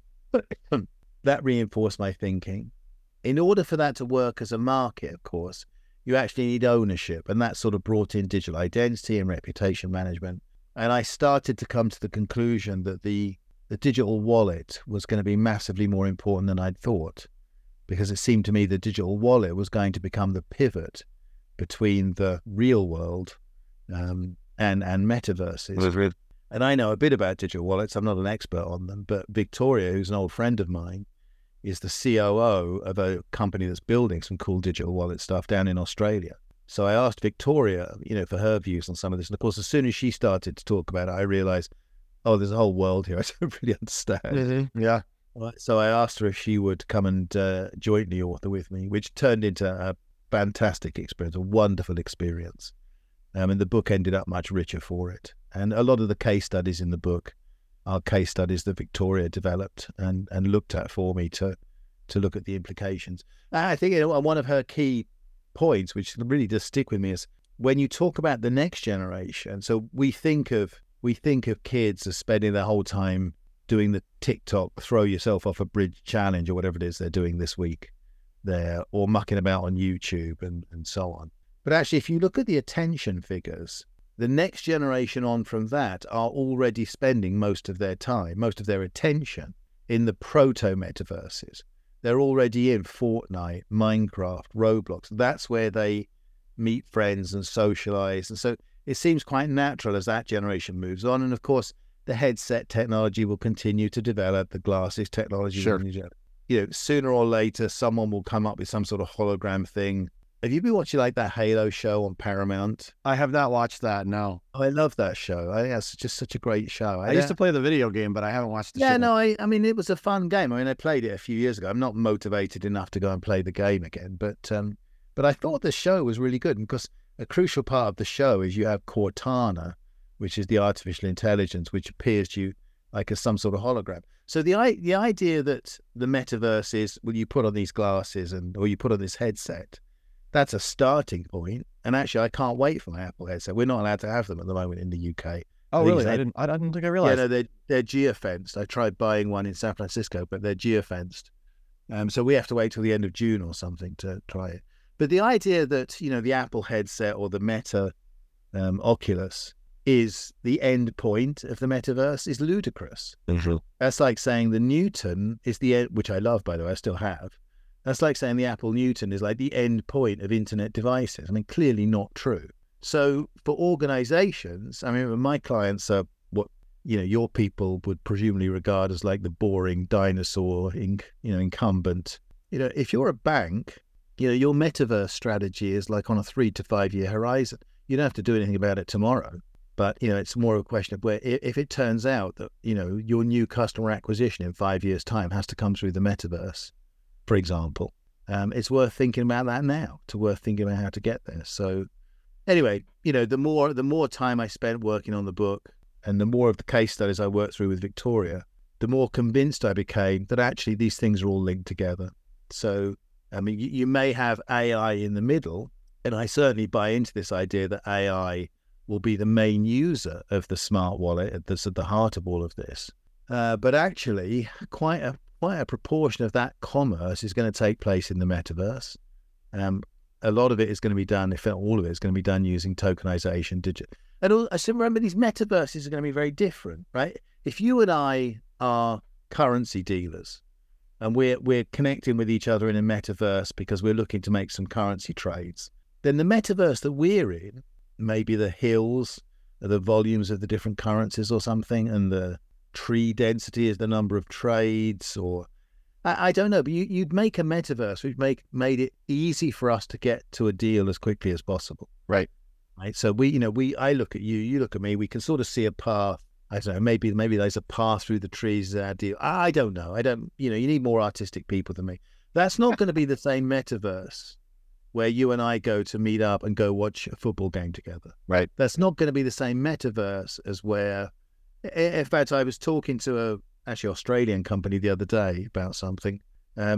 That reinforced my thinking. In order for that to work as a market, of course, you actually need ownership. And that sort of brought in digital identity and reputation management. And I started to come to the conclusion that the, the digital wallet was going to be massively more important than I'd thought, because it seemed to me the digital wallet was going to become the pivot between the real world um, and, and metaverses. And I know a bit about digital wallets. I'm not an expert on them, but Victoria, who's an old friend of mine, is the C O O of a company that's building some cool digital wallet stuff down in Australia. So I asked Victoria, you know, for her views on some of this. And of course, as soon as she started to talk about it, I realized, oh, there's a whole world here I don't really understand. Mm-hmm. Yeah. So I asked her if she would come and uh, jointly author with me, which turned into a fantastic experience, a wonderful experience. Um, and the book ended up much richer for it. And a lot of the case studies in the book are case studies that Victoria developed and, and looked at for me to to look at the implications. I think, you know, one of her key points, which really does stick with me, is when you talk about the next generation. So we think of we think of kids as spending their whole time doing the TikTok throw yourself off a bridge challenge or whatever it is they're doing this week there, or mucking about on YouTube and, and so on. But actually, if you look at the attention figures, the next generation on from that are already spending most of their time, most of their attention in the proto-metaverses. They're already in Fortnite, Minecraft, Roblox. That's where they meet friends and socialize. And so it seems quite natural as that generation moves on. And of course, the headset technology will continue to develop, the glasses technology Sure. will continue to develop. You know, sooner or later, someone will come up with some sort of hologram thing. Have you been watching like that Halo show on Paramount? I have not watched that, no. Oh, I love that show. I think that's just such a great show. I, used to play the video game, but I haven't watched the Yeah, show. no, I, I mean, it was a fun game. I mean, I played it a few years ago. I'm not motivated enough to go and play the game again, but um, but I thought the show was really good because a crucial part of the show is you have Cortana, which is the artificial intelligence, which appears to you like as some sort of hologram. So the the idea that the metaverse is, well, you put on these glasses and or you put on this headset, that's a starting point. And actually, I can't wait for my Apple headset. We're not allowed to have them at the moment in the U K. Oh, These really? I head- didn't. I didn't think I Yeah, realized. no, they're they're geofenced. I tried buying one in San Francisco, but they're geofenced. Um, so we have to wait till the end of June or something to try it. But the idea that, you know, the Apple headset or the Meta um, Oculus is the end point of the metaverse is ludicrous. Mm-hmm. That's like saying the Newton is the end, which I love, by the way, I still have. That's like saying the Apple Newton is like the end point of internet devices. I mean, clearly not true. So for organizations, I mean, my clients are what, you know, your people would presumably regard as like the boring dinosaur, in, you know, incumbent. You know, if you're a bank, you know, your metaverse strategy is like on a three to five year horizon. You don't have to do anything about it tomorrow. But, you know, it's more of a question of where, if it turns out that, you know, your new customer acquisition in five years' time has to come through the metaverse, for example, um, it's worth thinking about that now, to worth thinking about how to get there. So anyway, you know, the more the more time I spent working on the book and the more of the case studies I worked through with Victoria, the more convinced I became that actually these things are all linked together. So, I mean, you, you may have A I in the middle, and I certainly buy into this idea that A I will be the main user of the smart wallet that's at the heart of all of this. Uh, but actually, quite a quite a proportion of that commerce is going to take place in the metaverse. Um, a lot of it is going to be done, if not all of it, is going to be done using tokenization. Digit. And all, I still remember these metaverses are going to be very different, right? If you and I are currency dealers and we're we're connecting with each other in a metaverse because we're looking to make some currency trades, then the metaverse that we're in, maybe the hills, the volumes of the different currencies or something, and the tree density is the number of trades, or I, I don't know, but you, you'd make a metaverse which make made it easy for us to get to a deal as quickly as possible. Right. Right. So we, you know, we I look at you, you look at me, we can sort of see a path. I don't know, maybe maybe there's a path through the trees that our deal. I don't know. I don't, you know, you need more artistic people than me. That's not going to be the same metaverse where you and I go to meet up and go watch a football game together. Right. That's not going to be the same metaverse as where, in fact, I was talking to a actually Australian company the other day about something, um,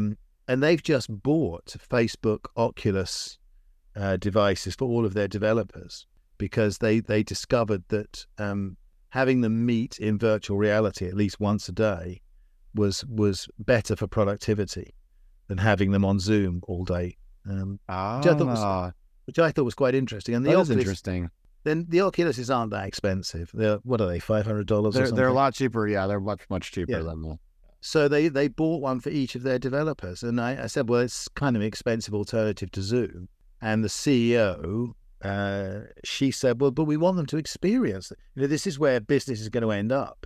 and they've just bought Facebook Oculus uh, devices for all of their developers because they they discovered that um, having them meet in virtual reality at least once a day was was better for productivity than having them on Zoom all day. Um, Ah, which I thought was which I thought was quite interesting. And the that is Oculus, interesting. then the Oculuses aren't that expensive. They're what are they, five hundred dollars? They're or they're a something? lot cheaper. Yeah, they're much much cheaper Yeah. than the. So they they bought one for each of their developers, and I, I said, well, it's kind of an expensive alternative to Zoom. And the C E O, uh, she said, well, but we want them to experience it. You know, this is where business is going to end up.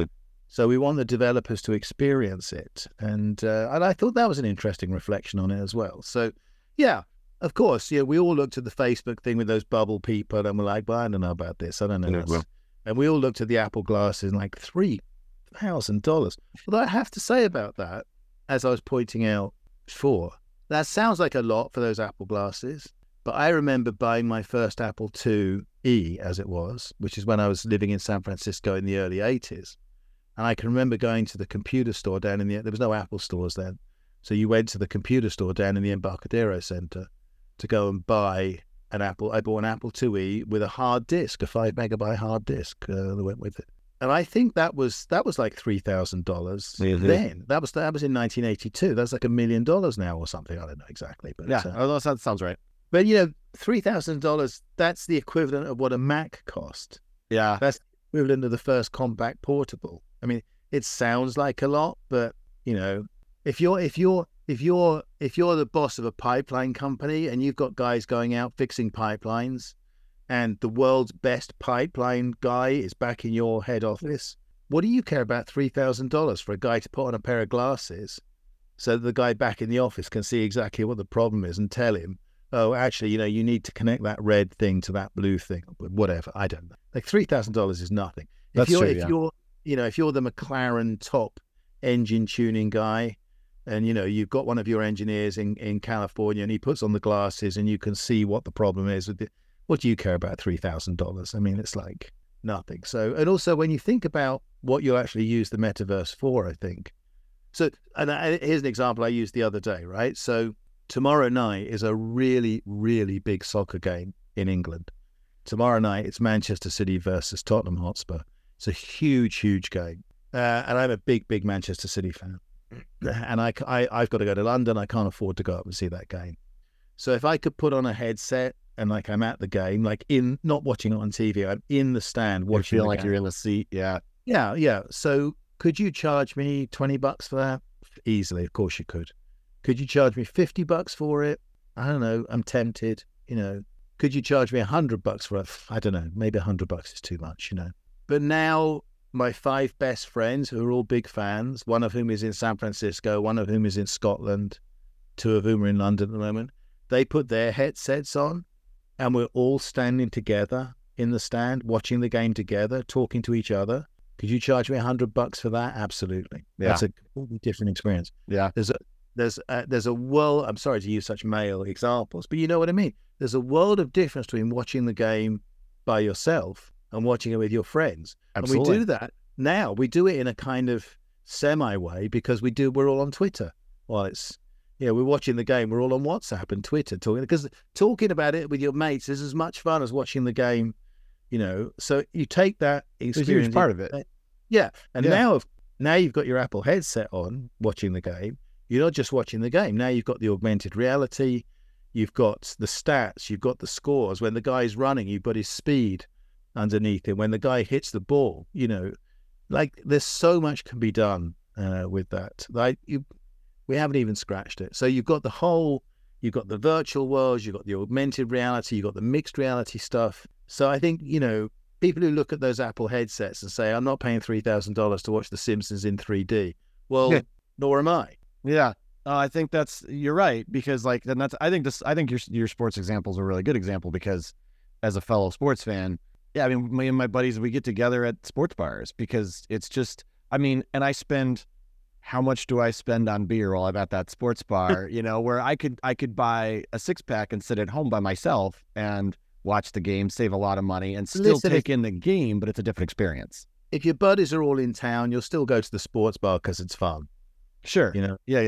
So we want the developers to experience it. And uh, and I thought that was an interesting reflection on it as well. So, yeah, of course, yeah, we all looked at the Facebook thing with those bubble people and we're like, well, I don't know about this. I don't know Yeah, this. well. And we all looked at the Apple glasses and like three thousand dollars. Although I have to say about that, as I was pointing out before, that sounds like a lot for those Apple glasses. But I remember buying my first Apple two E, as it was, which is when I was living in San Francisco in the early eighties. And I can remember going to the computer store down in the, there was no Apple stores then. So you went to the computer store down in the Embarcadero Center to go and buy an Apple. I bought an Apple two E with a hard disk, a five megabyte hard disk uh, that went with it. And I think that was that was like three thousand dollars Mhm. then. That was that was in nineteen eighty-two. That's like a million dollars now or something. I don't know exactly, but Yeah, uh, oh, that sounds right. but you know, three thousand dollars. That's the equivalent of what a Mac cost. Yeah, That's equivalent to the first compact portable. I mean, it sounds like a lot, but you know, if you're if you're if you're if you're the boss of a pipeline company and you've got guys going out fixing pipelines, and the world's best pipeline guy is back in your head office, what do you care about three thousand dollars for a guy to put on a pair of glasses so that the guy back in the office can see exactly what the problem is and tell him, oh, actually, you know, you need to connect that red thing to that blue thing, whatever. I don't know. Like three thousand dollars is nothing. If That's you're true, if yeah. you're you know, if you're the McLaren top engine tuning guy, and you know you've got one of your engineers in, in California, and he puts on the glasses, and you can see what the problem is with it. What do you care about three thousand dollars? I mean, it's like nothing. So, and also when you think about what you'll actually use the metaverse for, I think. So, and I, here's an example I used the other day, right? So tomorrow night is a really, really big soccer game in England. Tomorrow night it's Manchester City versus Tottenham Hotspur. It's a huge, huge game. Uh, and I'm a big, big Manchester City fan. And I, I, I've got to go to London. I can't afford to go up and see that game. So if I could put on a headset and like I'm at the game, like in, not watching it on T V, I'm in the stand you watching feel the like game. you're in the seat. Yeah, Yeah, yeah. So could you charge me twenty bucks for that? Easily, of course you could. Could you charge me fifty bucks for it? I don't know. I'm tempted, you know. Could you charge me a hundred bucks for it? I don't know. Maybe a hundred bucks is too much, you know. But now my five best friends who are all big fans, one of whom is in San Francisco, one of whom is in Scotland, two of whom are in London at the moment, they put their headsets on and we're all standing together in the stand, watching the game together, talking to each other. Could you charge me a hundred bucks for that? Absolutely. Yeah. That's a completely different experience. yeah, There's a there's a, there's a world. I'm sorry to use such male examples, but you know what I mean. There's a world of difference between watching the game by yourself and watching it with your friends. absolutely. And we do that now. We do it in a kind of semi way because we do. We're all on Twitter. Well, it's yeah, we're watching the game. We're all on WhatsApp and Twitter talking because talking about it with your mates is as much fun as watching the game. You know, so you take that It's a experience. huge part of it. Yeah, and Yeah. now now you've got your Apple headset on, watching the game. You're not just watching the game. Now you've got the augmented reality. You've got the stats. You've got the scores. When the guy's running, you've got his speed underneath him. When the guy hits the ball, you know, like there's so much can be done uh, with that. Like you, we haven't even scratched it. So you've got the whole, you've got the virtual worlds, you've got the augmented reality, you've got the mixed reality stuff. So I think, you know, people who look at those Apple headsets and say, I'm not paying three thousand dollars to watch The Simpsons in three D. Well, Yeah. nor am I. Yeah, uh, I think that's you're right because like then that's I think this I think your your sports example is a really good example because as a fellow sports fan, yeah, I mean me and my buddies we get together at sports bars because it's just I mean and I spend how much do I spend on beer while I'm at that sports bar? You know where I could I could buy a six pack and sit at home by myself and watch the game, save a lot of money, and still Listen, take in the game, but it's a different experience. If your buddies are all in town, you'll still go to the sports bar because it's fun. Sure. You know, Yeah, yeah.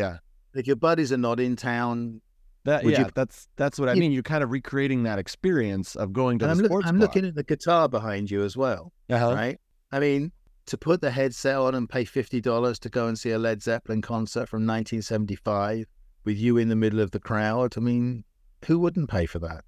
if your buddies are not in town, That would yeah, you- that's that's what I you- mean. You're kind of recreating that experience of going to and the I'm, look, sports I'm bar. looking at the guitar behind you as well, Uh-huh. right? I mean, to put the headset on and pay fifty dollars to go and see a Led Zeppelin concert from nineteen seventy-five with you in the middle of the crowd, I mean, who wouldn't pay for that?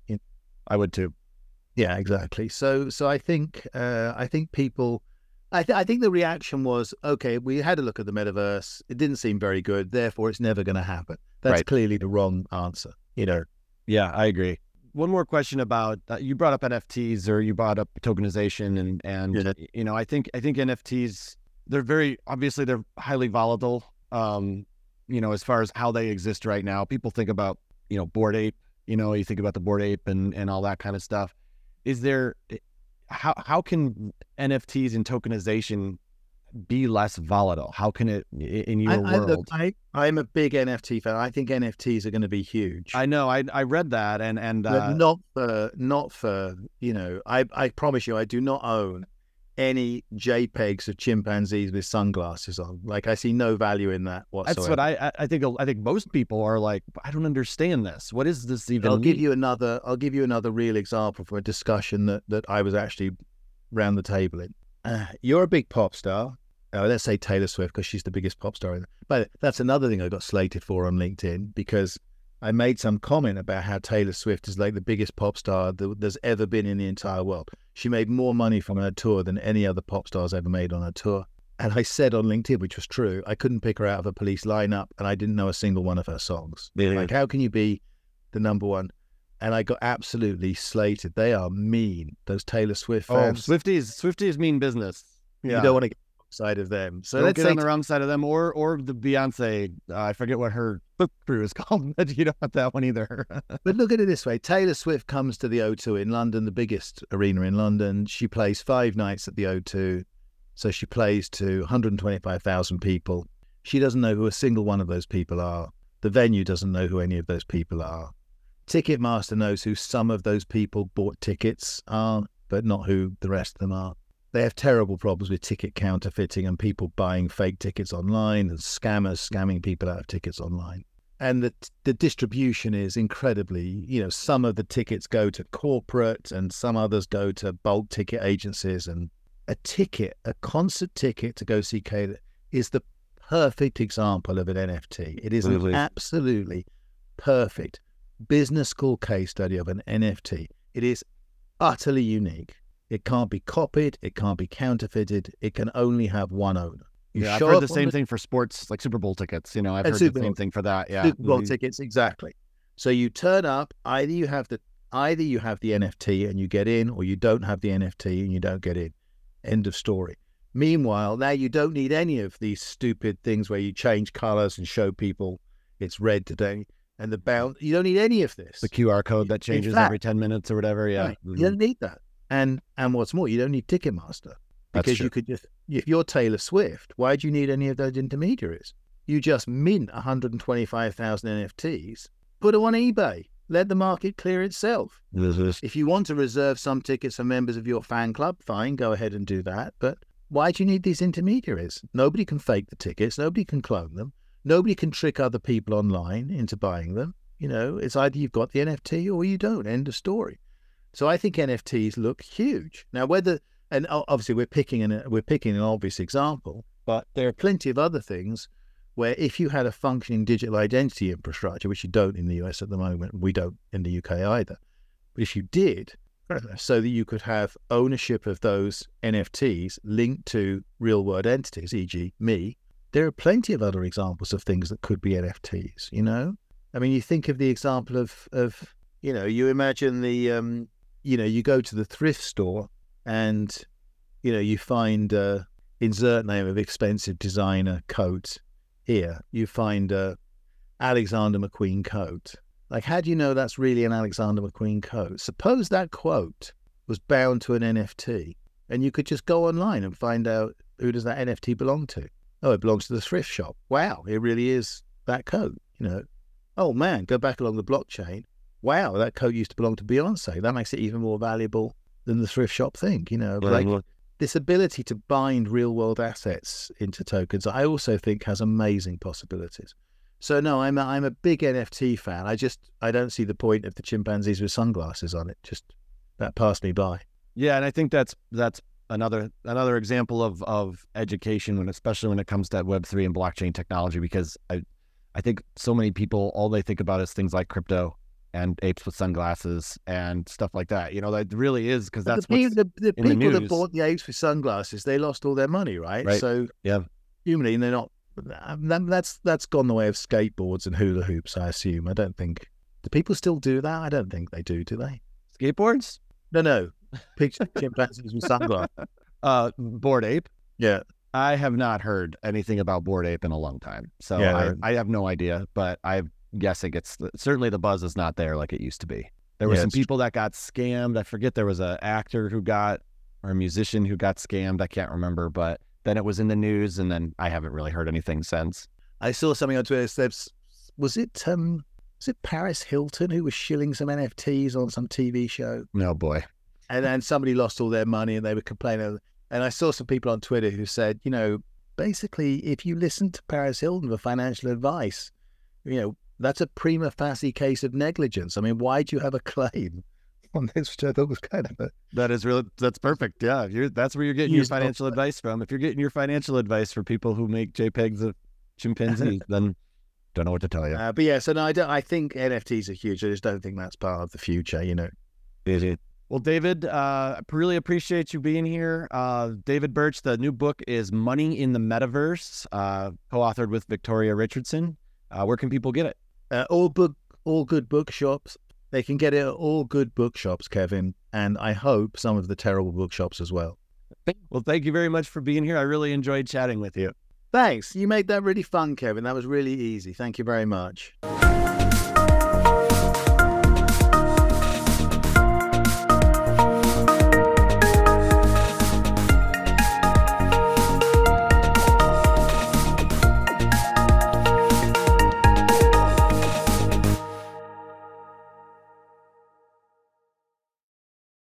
I would too. Yeah, exactly. So, so I think, uh, I think people, I, th- I think the reaction was, okay, we had a look at the metaverse. It didn't seem very good. Therefore, it's never going to happen. That's Right. clearly the wrong answer. You know, Yeah, I agree. One more question about uh, you brought up N F Ts or you brought up tokenization and and Yeah. you know I think I think N F Ts they're very obviously they're highly volatile. Um, you know as far as how they exist right now, people think about you know Bored Ape. You know you think about the Bored Ape and and all that kind of stuff. Is there how how can N F Ts and tokenization be less volatile? How can it in your I, I, world? look, I, I'm a big N F T fan. I think N F Ts are going to be huge. I know I I read that and and but uh, not for, not for, you know, I, I promise you, I do not own any JPEGs of chimpanzees with sunglasses on. Like, I see no value in that whatsoever. That's what I I- I think. I think most people are like, I don't understand this. What is this even? I'll give mean?" you another. I'll give you another real example from a discussion that that I was actually round the table in. Uh, you're a big pop star. Uh, let's say Taylor Swift, because she's the biggest pop star. In but that's another thing I got slated for on LinkedIn, because I made some comment about how Taylor Swift is like the biggest pop star that there's ever been in the entire world. She made more money from her tour than any other pop stars ever made on her tour. And I said on LinkedIn, which was true, I couldn't pick her out of a Police lineup, and I didn't know a single one of her songs. Really? Like, how can you be the number one? And I got absolutely slated. They are mean, those Taylor Swift Oh, fans. Swifties, Swifties mean business. You don't want to get on the side of them. So Don't let's get say on the wrong side of them, or or the Beyonce. Uh, I forget what her book crew is called, but you don't want that one either. But look at it this way. Taylor Swift comes to the O two in London, the biggest arena in London. She plays five nights at the O two. So she plays to one hundred twenty-five thousand people. She doesn't know who a single one of those people are. The venue doesn't know who any of those people are. Ticketmaster knows who some of those people bought tickets are, but not who the rest of them are. They have terrible problems with ticket counterfeiting and people buying fake tickets online and scammers scamming people out of tickets online. And the the distribution is incredibly, you know, some of the tickets go to corporate and some others go to bulk ticket agencies. And a ticket, a concert ticket to go see Taylor is the perfect example of an N F T. It is Really? an absolutely perfect business school case study of an N F T. It is utterly unique. It can't be copied. It can't be counterfeited. It can only have one owner. You yeah, I've show heard up the on same thing for sports, like Super Bowl tickets. You know, I've And heard Super the same Bowl- thing for that. Yeah, Super Bowl Mhm. tickets, exactly. So you turn up, either you have the either you have the N F T and you get in, or you don't have the N F T and you don't get in. End of story. Meanwhile, now you don't need any of these stupid things where you change colors and show people it's red today and the bound. You don't need any of this. the Q R code that In changes fact- every ten minutes or whatever. Yeah, Right. Mhm. You don't need that. And and what's more, you don't need Ticketmaster, That's because true. you could just, if you're Taylor Swift, why do you need any of those intermediaries? You just mint one hundred twenty-five thousand N F Ts, put them on eBay, let the market clear itself. If you want to reserve some tickets for members of your fan club, fine, go ahead and do that. But why do you need these intermediaries? Nobody can fake the tickets. Nobody can clone them. Nobody can trick other people online into buying them. You know, it's either you've got the N F T or you don't. End of story. So I think N F Ts look huge. Now, whether, and o- obviously we're picking an, we're picking an obvious example, but there are plenty of other things where if you had a functioning digital identity infrastructure, which you don't in the U S at the moment, we don't in the U K either, but if you did, so that you could have ownership of those N F Ts linked to real world entities, for example me, there are plenty of other examples of things that could be N F Ts, you know? I mean, you think of the example of, of you know, you imagine the, um, you know, you go to the thrift store and, you know, you find uh, insert name of expensive designer coat here. You find a Alexander McQueen coat. Like, how do you know that's really an Alexander McQueen coat? Suppose that quote was bound to an N F T and you could just go online and find out, who does that N F T belong to? Oh, it belongs to the thrift shop. Wow, it really is that coat, you know. Oh man, go back along the blockchain. Wow, that coat used to belong to Beyonce. That makes it even more valuable than the thrift shop thing, you know. Like, this ability to bind real world assets into tokens, I also think has amazing possibilities. So no, I'm a, I'm a big N F T fan. I just I don't see the point of the chimpanzees with sunglasses on it. Just that passed me by. Yeah, and I think that's that's another another example of of education, when especially when it comes to Web three and blockchain technology, because I I think so many people, all they think about is things like crypto and apes with sunglasses and stuff like that. You know, that really is, because that's the, what's people, the, the in the people that news. bought the apes with sunglasses, they lost all their money, right? Right. So Yeah. humanly, they're not. That, that's that's gone the way of skateboards and hula hoops, I assume. I don't think. Do people still do that? I don't think they do. Do they? Skateboards? No, no. Picture chimpanzees with sunglasses. Uh, Bored Ape? Yeah. I have not heard anything about Bored Ape in a long time, so Yeah, I, they're- I have no idea. But I'm guessing it's certainly the buzz is not there like it used to be. There were Yeah, some it's true. people that got scammed. I forget, there was an actor who got, or a musician who got scammed. I can't remember, but then it was in the news, and then I haven't really heard anything since. I saw something on Twitter. Said, was it um, was it Paris Hilton who was shilling some N F Ts on some T V show? No boy. And then somebody lost all their money and they were complaining. And I saw some people on Twitter who said, you know, basically, if you listen to Paris Hilton for financial advice, you know, that's a prima facie case of negligence. I mean, why do you have a claim on this, which I thought was kind of a... That is really, that's perfect. Yeah, you're, that's where you're getting your Use both financial advice from. If you're getting your financial advice for people who make JPEGs of chimpanzees, then don't know what to tell you. Uh, but yeah, so no, I, don't, I think N F Ts are huge. I just don't think that's part of the future, you know. Well, David, uh, I really appreciate you being here. Uh, David Birch, the new book is Money in the Metaverse, uh, co-authored with Victoria Richardson. Uh, where can people get it? Uh, all book, all good bookshops. They can get it at all good bookshops, Kevin, and I hope some of the terrible bookshops as well. Well, thank you very much for being here. I really enjoyed chatting with you. Thanks. You made that really fun, Kevin. That was really easy. Thank you very much.